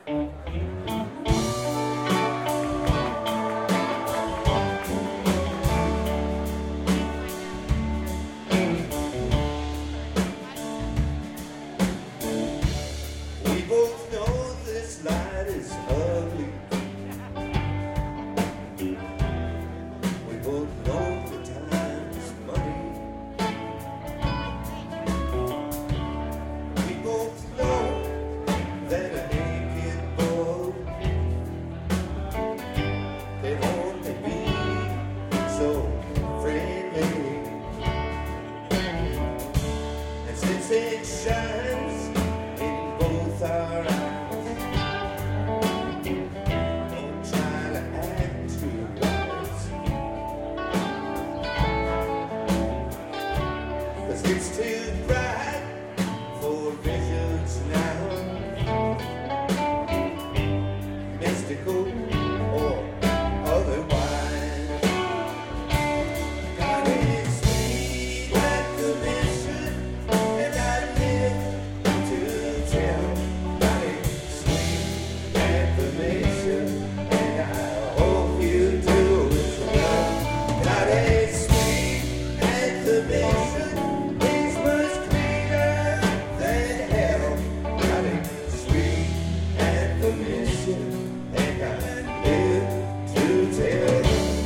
We both know this light is ugly. We both know the time's money. We both know that a naked boy can only be so friendly. And since it shines in both our eyes, don't try to act too wise, 'cause it's too bright for visions now, mystical or otherwise. God is sweet like a mission, and I live to tell. God is sweet like a mission, and I hope you do as well. God is sweet like a mission, he's much cleaner than hell. God is sweet like a mission, and I live to tell.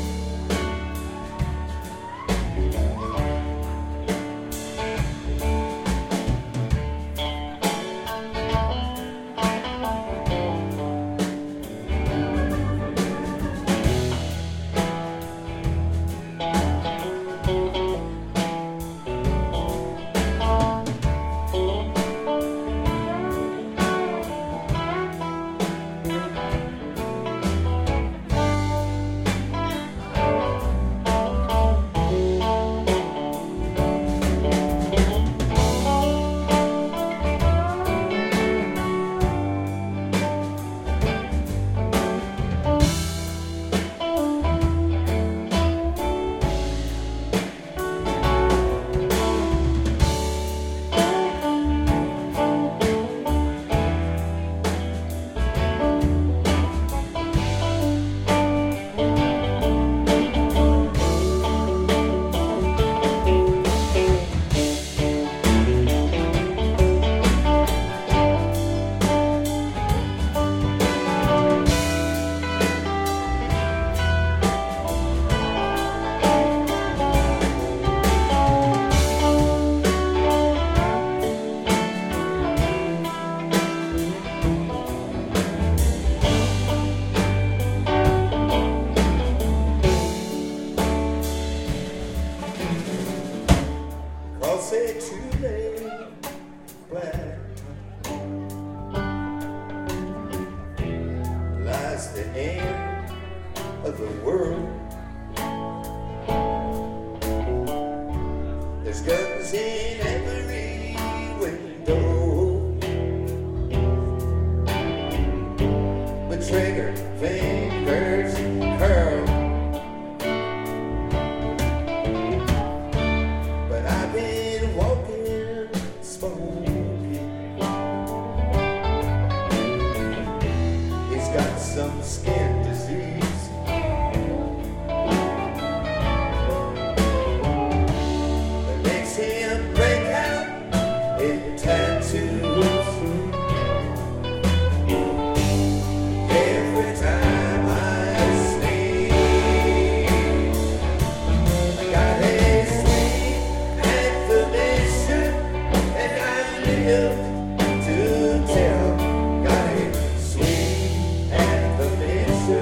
Cross it too late, black lies the end of the world. There's guns in every window, but trigger fingers curl. But I've been walking, smoking. He's got some skin disease. That makes him break out in tattoos. Every time I sneeze, I got a sweet affirmation, and I live to tell. Got a sweet affirmation.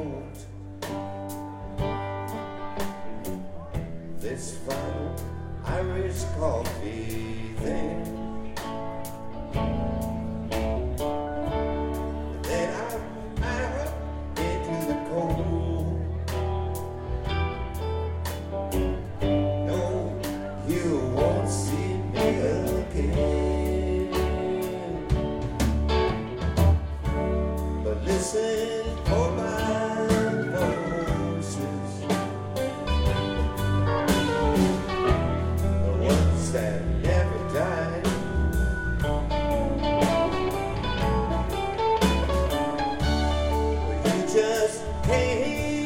won't. This fine Irish coffee thing. Then I'm out into the cold. No, you won't see me again. But listen for my voices, the ones that never died. But you just can't